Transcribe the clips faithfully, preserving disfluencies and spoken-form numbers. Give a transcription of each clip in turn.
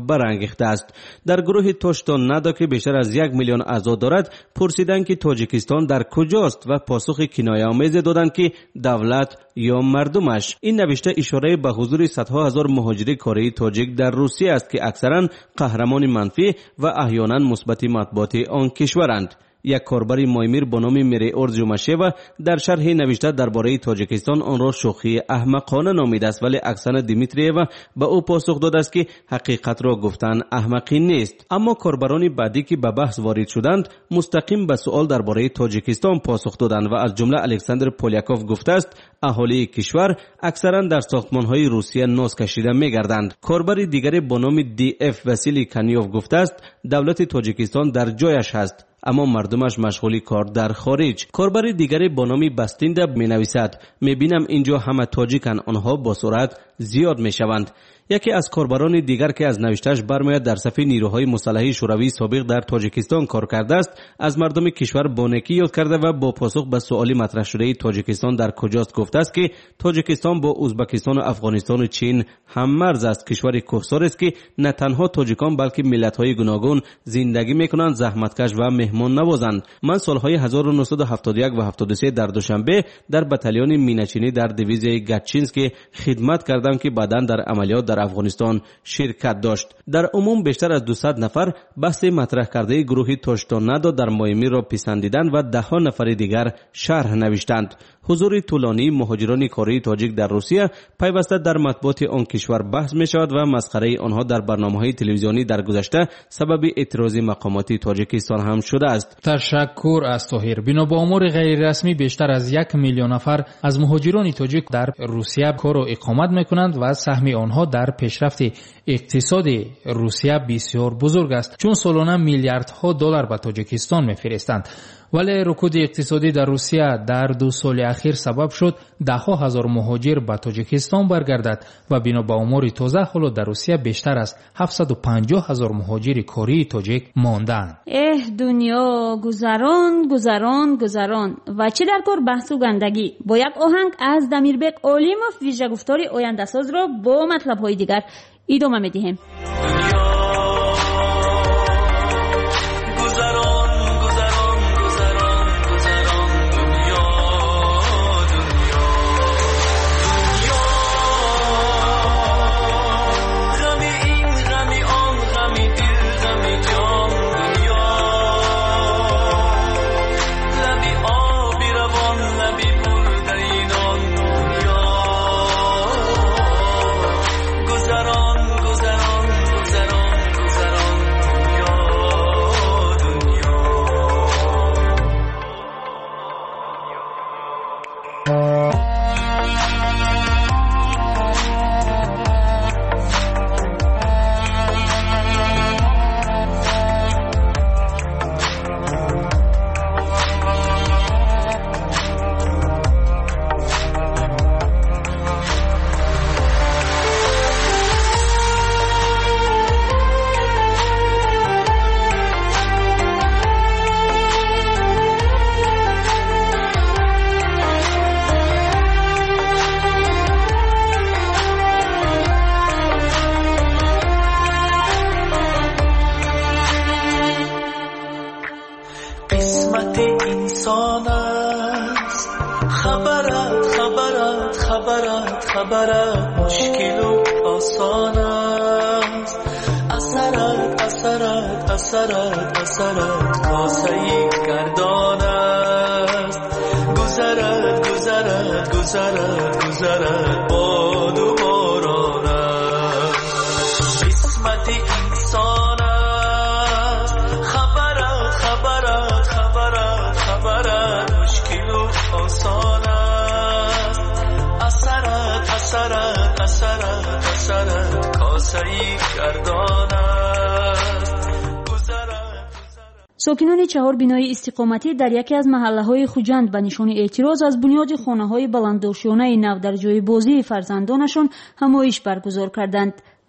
برانگیخته است. در گروه توشتون ندا که بیشتر از یک میلیون اعضا دارد پرسیدند که تاجیکستان در کجاست و پاسخ کنایه‌آمیز دادند که دولت یا مردمش. این نوشته اشاره به حضور صدها هزار مهاجر کره تاجیک در روسیه است که اکثرا قهرمان منفی و احیانا مثبت مطبوعات آن کشورند. یک کاربر مایمیر به نام میری اورجوماشیو در شرح نوشته درباره تاجیکستان آن را شوخی احمقانه نامیده است، ولی اکسانا دیمیتریو به او پاسخ داده است که حقیقت را گفتن احمقی نیست. اما کاربران بعدی که به بحث وارد شدند مستقیم به سوال درباره تاجیکستان پاسخ دادند و از جمله الکساندر پولیاکوف گفته است اهالی کشور اکثرا در ساختمان‌های روسیه ناز کشیده می‌گردند. کاربر دیگری به نام دی اف واسیلی کانیوف گفته است دولت تاجیکستان در جایش هست اما مردمش مشغول کار در خارج. کاربر دیگری با نام باستینده می نویسد می بینم اینجا همه تاجیکن، آنها با سرعت زیاد می شوند. یکی از کاربران دیگر که از نوشتهش برمیاد در صف نیروهای مسلح شوروی سابق در تاجیکستان کار کرده است از مردم کشور بانکی یاد کرده و با پاسخ به سوالی مطرح شده تاجیکستان در کجاست گفته است که تاجیکستان با ازبکستان و افغانستان و چین هم مرز است. کشور کوهسار است که نه تنها تاجیکان بلکه ملت‌های گوناگون زندگی می‌کنند، زحمتکش و مهمان نوازند. من سالهای هزار و نهصد و هفتاد و یک و هفتاد و سه در دوشنبه در بتالون میناچینی در دیویزی گاتچینسکی خدمت کردم که بعداً در عملیات در افغانستان شرکت داشت. در عموم بیشتر از دویست نفر بحث مطرح کرده گروه توشتون ندا در مایمیر را پسندیدند و ده ها نفر دیگر شرح نوشتند. حضور طولانی مهاجران کره تاجیک در روسیه پیوسته در مطبوعات آن کشور بحث می شود و مسخره آنها در برنامه‌های تلویزیونی در گذشته سبب اعتراض مقامات تاجیکستان هم شده است. تشکر از طاهر. بنا به امور غیر رسمی بیشتر از یک میلیون نفر از مهاجران تاجیک در روسیه کار و اقامت میکنند و سهم آنها در پیشرفت اقتصاد روسیه بسیار بزرگ است، چون سالانه میلیاردها دلار به تاجیکستان میفرستند. ولی رکود اقتصادی در روسیه در دو سال اخیر سبب شد ده ها هزار مهاجر به تاجیکستان برگردد و بنا به امور تازه حالا در روسیه بیشتر از هفتصد و پنجاه هزار مهاجر کره تاجیک ماندند. اه دنیا گذران گذران گذران و چه در کار بحث و گندگی. با یک آهنگ از دمیربک علیموف ویژه گفتار آینده ساز را با مطلب های دیگر ادامه میدهیم. خبرت مشکل و آسان است، اثرت اثرت اثرت اثرت کاسه‌ای گردان است. گذرت گذرت گذرت گذرت باد و باران است. قسمت انسان است. خبرت خبرت خبرت خبرت مشکل و آسان است. اثرت اثرت اثرت اثرت کاسه‌ای گردان است. ساکنان چهار بینای استقامتی در یکی از محله‌های خوجند به نشان اعتراض از بنیاد خانه‌های بلنددوشانه نو در جای بازی فرزندانشان همایش برگزار کردند.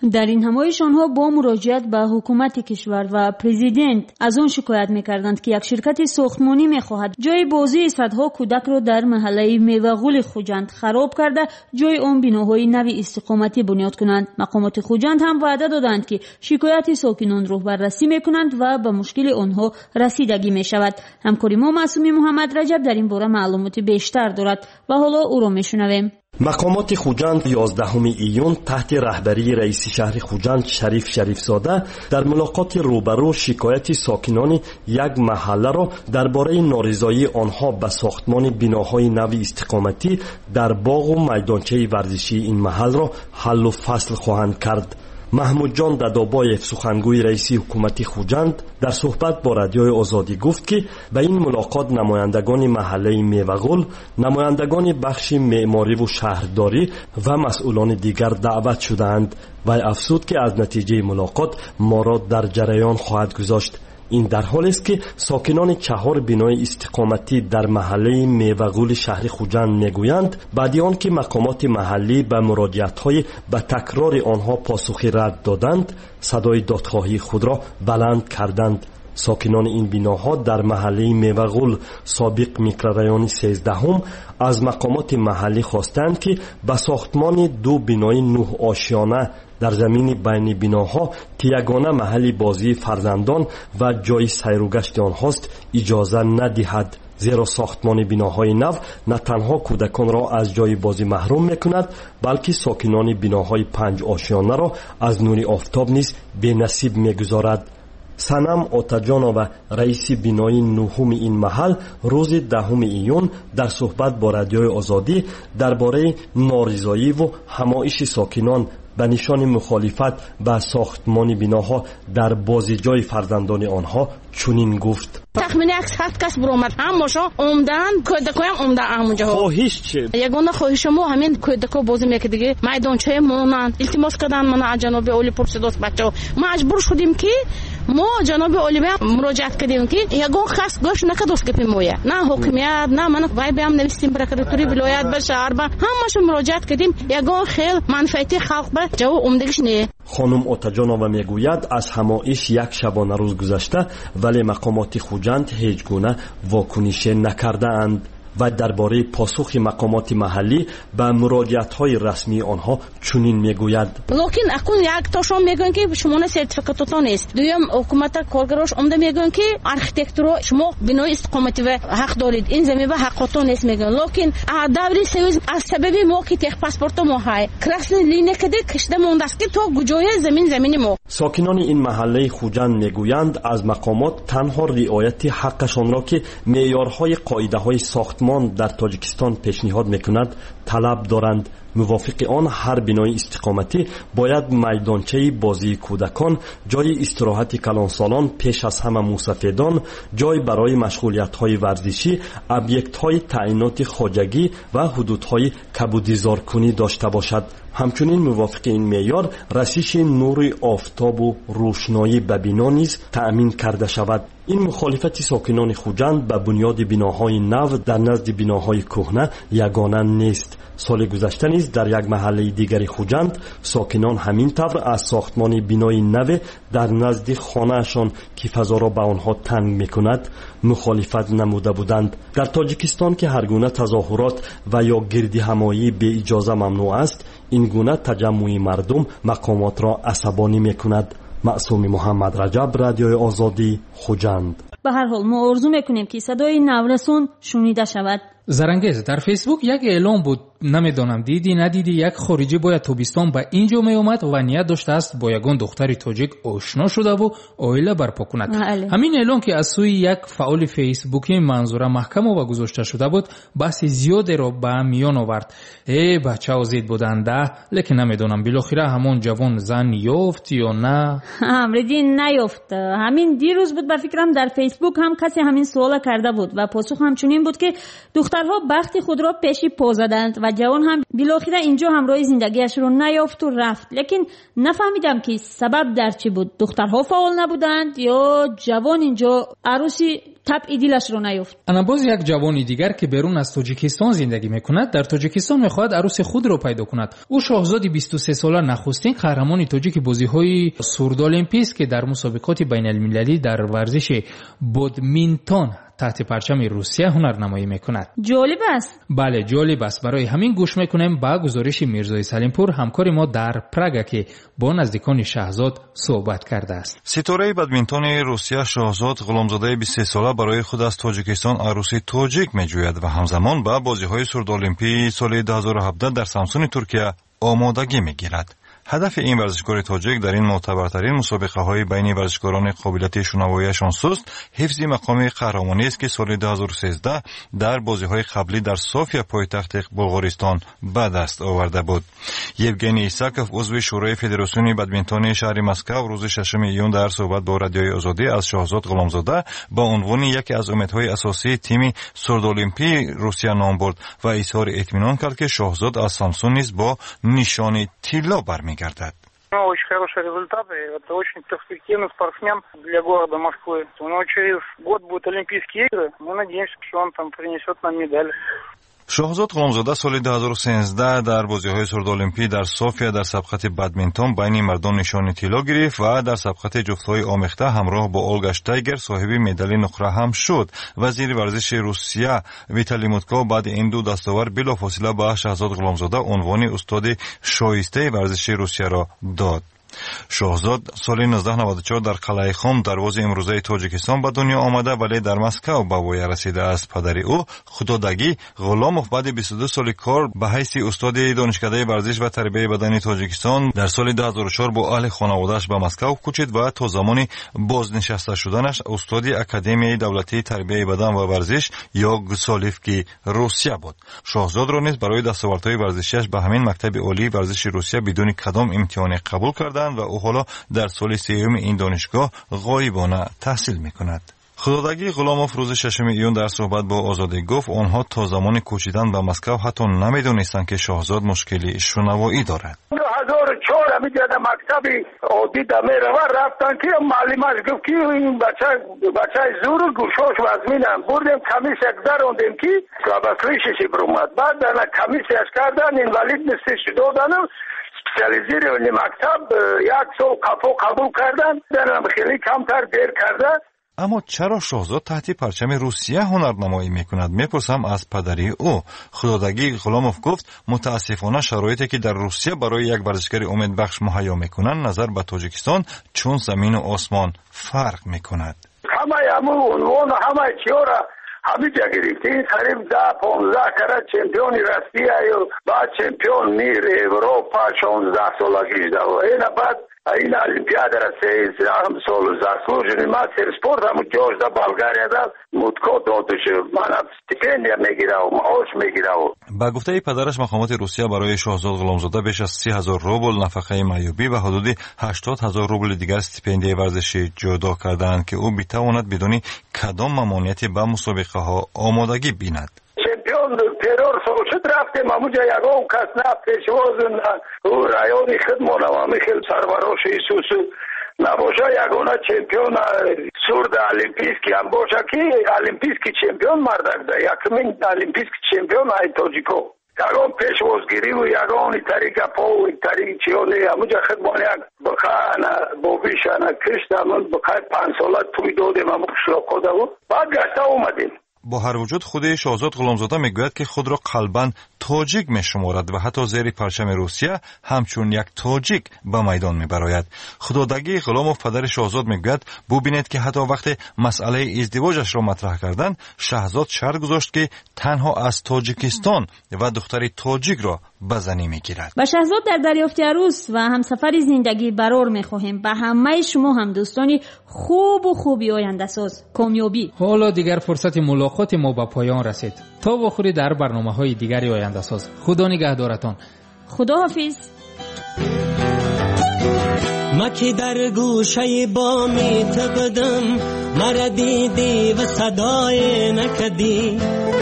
در این همایش آنها با مراجعت به حکومت کشور و پرزیدنت از آن شکایت می‌کردند که یک شرکت ساختمانی می‌خواهد جای بازی صدها کودک را در محله میوه‌غول خوجند خراب کرده جای آن بناهای نوی استقامتی بنیاد کنند. مقامات خوجند هم وعده دادند که شکایت ساکنان را بررسی می‌کنند و به مشکل آنها رسیدگی می‌شود. همکاری ما معصومی محمد رجب در این باره معلومات بیشتر دارد و حالا او را می‌شنویم. مقامات خوجند یازدهم ایون تحت رهبری رئیس شهر خوجند شریف شریفزاده در ملاقات روبرو شکایت ساکنان یک محله را درباره نارضایی آنها به ساختمان بناهای نوی استقامتی در باغ و میدانچه ورزشی این محل را حل و فصل خواهند کرد. محمود جان ددابایف سخنگوی رئیس حکومت خوجند در صحبت با رادیوی آزادی گفت که به این ملاقات نمایندگان محله میوه‌غول، نمایندگان بخش معماری و شهرداری و مسئولان دیگر دعوت شدند و افزود که از نتیجه ملاقات ما را در جریان خواهد گذاشت. این در حالی است که ساکنان چهار بنای استقامتی در محله میوه‌غول شهر خوجند میگویند بعد آن که مقامات محلی به مراجعت‌های به تکرار آنها پاسخی رد دادند صدای دادخواهی خود را بلند کردند. ساکنان این بناها در محله میوه‌غول سابق میکروریان سیزدهم از مقامات محلی خواستند که به ساختمان دو بنای نه آشیانه در زمین بین بناها که یگانه محل بازی فرزندان و جای سیر و گشت آنهاست اجازه ندهد، زیرا ساختمان بناهای نو نه تنها کودکان را از جای بازی محروم میکند بلکه ساکنان بناهای پنج آشیانه را از نور آفتاب نیز بی نصیب میگذارد. سنم آتاجانова رئیس بنای نهم این محل روز دهم ایون در صحبت با رادیوی آزادی درباره نارضایی و همایش ساکنان به نشان مخالفت با ساختمان بناها در بازیجای فرزندان آنها چنین گفت: تخمین صد کس برآمد همشون عمدن کودکایم عمدن همونجا. خواهش چی؟ یگانه خواهش ما همین کودکا بازی میکنه دیگه میدانچه مونن التماس کردن من از جناب اولی پرسیدوس بچه‌ها مجبور شدیم که ما جناب اولی مراجعت کردیم که یگان خاص گوش نکدوس که پیمویا نه حکمیت نه من وای بیام نوشتیم پرکراتوری ولایت به شهر به همشون مراجعت کردیم یگان خیل منفعت خلق به جواب عمدگیش نه. خانم آتاجانова میگوید از همایش یک شبانه روز گذشته ولی مقامات خوجند هیچ گونه واکنش نکرده اند و درباره پاسخ مقامات محلی به مراجعت‌های رسمی آنها چنین میگوید: لکن اکنون یک تاشون میگن که شما نه سرتیفیکاتتون است، دوم حکومت کارگراش عمده میگن که آرکیتکتور شما بنای استقامتی و حق دارید، این زمین به حقتون است میگن. لکن داوری سویز از سبب ما که تخ پاسپورت ما های کراسن لینه کده کشته مونده است که تو گجای زمین زمین ما. ساکنان این محله خوجند میگویند از مقامات تنها رعایت حقشان را که معیارهای قاعده‌های ساخت در تاجیکستان پیشنهاد میکند طلب دارند. موافق آن هر بنای استقامتی باید میدانچه بازی کودکان، جای استراحت کلانسالان پیش از همه موسفیدان، جای برای مشغولیت‌های ورزشی، ابیکت‌های تعیینات خواجگی و حدودهای کبودیزارکنی داشته باشد. همچنین موافق این معیار رسیش نور آفتاب و روشنایی به بنا نیز تأمین کرده شود. این مخالفت ساکنان خوجند به بنیاد بناهای نو در نزد بناهای کهنه یگانه نیست. سال گذشته نیز در یک محله دیگری خوجند ساکنان همین طور از ساختمان بنای نو در نزد خانه‌شان که فضا را به آنها تنگ می‌کند مخالفت نموده بودند. در تاجیکستان که هر گونه تظاهرات و یا گردی همایی به اجازه ممنوع است، این گونه تجمع مردم مقامات را عصبانی می‌کند. معصومی محمد رجب، رادیوی آزادی، خوجند. به هر حال ما آرزو میکنیم که صدای نورسون شنیده شود. زرنگز در فیسبوک یک اعلام بود، نمیدانم دیدی ندیدی، یک خارجی باید تابستان به اینجا می اومد و نیت داشته است با یگان دختری تاجیک آشنا شده و عائله برپا کند. همین اعلان که از سوی یک فعال فیسبوکی منظوره محکم و گذاشته شده بود بحث زیادی را به میان آورد. ای بچه زید بودنده، لیکن نمیدانم بالاخره همون جوان زن یافت یا نه. امردین نیافت. همین دیروز بود به فکرم در فیسبوک هم کسی همین سوال کرده بود و پاسخ همچنین بود که دخترها بخت خود را پیشی پا زدند و جوان هم بالاخره اینجا همراه زندگیش رو نیافت و رفت. لیکن نفهمیدم که سبب در چی بود. دخترها فعال نبودند یا جوان اینجا عروسی تبعیدیلش رو نیفت. انا باز یک جوان دیگر که بیرون از تاجیکستان زندگی میکند در تاجیکستان میخواهد عروس خود را پیدا کند. او شاهزاده بیست و سه ساله نخستین قهرمان تاجیک بازی‌های سوردالمپی است که در مسابقات بین المللی در ورزش بادمینتون تحت پرچم روسیه هنرنمایی میکند. جالب است. بله جالب است. برای همین گوش میکنیم با گزارش میرزای سلیمپور همکار ما در پراگ که با نزدیکان شاهزاد صحبت کرده است. ستاره بادمینتون روسیه شاهزاد غلامزاده بیست و سه ساله برای خود از تاجیکستان عروسی تاجیک میجوید و همزمان با بازی‌های سوردالمپی سال دو هزار و هفده در سامسون ترکیه آمادگی میگیرد. هدف این ورزشکار تاجیک در این معتبرترین مسابقه های بین ورزشکاران قابلیت شنواییشان سست حفظ مقام قهرمانی است که سال دو هزار و سیزده در بازی های قبلی در صوفیا پایتخت بلغارستان به دست آورده بود. یوگنی ایساکوف عضو شورای فدراسیون بادمینتون شهر مسکو روز ششم ایون در صحبت با رادیوی آزادی از شاهزاد غلامزاده با عنوان یکی از امیدهای اساسی تیم سوردالمپی روسیه نام برد و اظهار اطمینان کرد که شاهزاد از سامسون نیز با نشان طلا برمی گردد. Очень хорошие результаты. Это очень перспективный спортсмен для города Москвы. У него через год будут Олимпийские игры. Мы надеемся, что он там принесет нам медаль. شاهزاد غلامزاده سال دو هزار و سیزده در بازی‌های سوردالمپی در صوفیا در سبقت بادمینتون بین مردان نشان طلا گرفت و در سبقت جفت‌های آمیخته همراه با اولگا شتایگر صاحب مدال نقره هم شد. وزیر ورزش روسیه ویتالی موتکو بعد این دو دستاورد بلافاصله به شاهزاد غلامزاده عنوان استاد شایسته ورزش روسیه را داد. شاهزاد سال نوزده نود و چهار در قلعه خم دروازه امروزه تاجیکستان به دنیا آمده ولی در مسکو به وی رسیده است. پدر او خدادگی غلاموف بعد بیست و دو سال کار به حیث استاد دانشکده ورزش و تربیت بدنی تاجیکستان در سال دو هزار و چهار با اهل خانواده‌اش به مسکو کوچید و تا زمان بازنشسته شدنش استاد اکادمی دولتی تربیت بدن و ورزش یا گسالیفکی روسیه بود. شاهزاد را نیز برای دستاوردهای ورزشیش به همین مکتب عالی ورزش روسیه بدون کدام امتحان قبول کرد و او حالا در سال سیوم این دانشگاه غایبانه تحصیل میکند. خدادگی غلاموف روز ششم ایون در صحبت با آزادی گفت آنها تا زمان کوچیدن به مسکو حتی نمیدونستند که شاهزاد مشکلی شنوایی دارد. دو هزار و چهار میگه در مکتب عادی دمیره و رفتن که معلمش گفت که این بچه بچه زور گوشاش وزمینم بردیم کمیس یک دروندیم که کابکریششی برومد بعد در کمیسش کردن این ولید نستش دادن سپسیالیزی رو مکتب یک سال کافو قبول کردن درم خیلی کمتر دیر کرده. اما چرا شاهزاد تحت پرچم روسیه هنرنمایی میکند؟ میپرسم از پدری او. خدادگی غلاموف گفت متاسفانه شرایطی که در روسیه برای یک ورزشکار امیدبخش مهیا میکنند نظر به تاجیکستان چون زمین و آسمان فرق میکند. همه همون عنوان همه چیارا همه جا گرفتیم قریب ده پانزده کرد چمپیونی روسیه و بعد چمپیون میر اروپا شانزده سالگی ده و این بعد این المپیاد را سیزده سال زاسلوژنی ما سر سپورت همون جوش ده بلغاریا ده مدکو دادوشه من استیپندیا میگیره و معاش میگیره و با گفته پدرش مقامات روسیه برای شاهزاد غلامزاده بیش از سی هزار روبل نفقه معیوبی و حدود هشتاد هزار روبل دیگر استیپندیای ورزشی جدا کردند که او بتواند بدون کدام ممانعتی به مسابقه ها آمادگی بیند. چمپیون ترور سوشت رفتیم همونجا یکم کس نه پیشواز او رایانی خدمون و میخیل سربراش ایسوسو نباشه یگانه چمپیون سورد المپیسکی هم باشه که المپیسکی چمپیون مردک ده یکمین المپیسکی چمپیون های تاجیکو یگان پیشوازگیری و یگانی طریق پا و طریق چیونه همونجا خدمون یک بخانه بابیشانه کشت همون بخای پنج ساله توی دادیم همون شلاکو ده بود بعد گشته اومدیم. با هر وجود خود شاهزاد غلامزاده میگوید که خود را قلباً تاجیک میشمارد و حتی زیر پرچم روسیه همچون یک تاجیک به میدان میبراید. خدادگی غلاموف پدر شاهزاد میگوید ببینید که حتی وقتی مسئله ازدواجش را مطرح کردند شاهزاد شرط گذاشت که تنها از تاجیکستان و دختری تاجیک را به زنی میگیرد. با شاهزاد در دریافت عروس و همسفر زندگی برور میخواهیم به همه شما هم دوستانی خوب و خوبی آینده ساز کامیابی. حالا دیگر فرصت ملاقات ما به پایان رسید. تا بخوری در برنامه‌های دیگری آینده ساز. خدا نگهدارتان. خدا حافظ. ما که در گوشه بامی تبدم مرا دیدی و صدای نکدی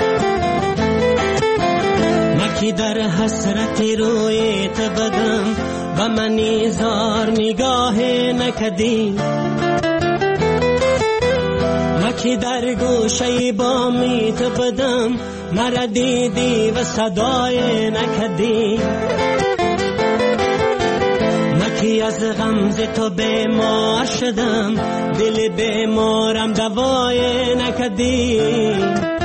ما که در حسرت روی تبدم و منی زار نگاه نکدی ما مکی در گوشه بامی تو بدم مرا دیدی و صدای نکدی مکی از غمز تو بیمار شدم دل بیمارم دوای نکدی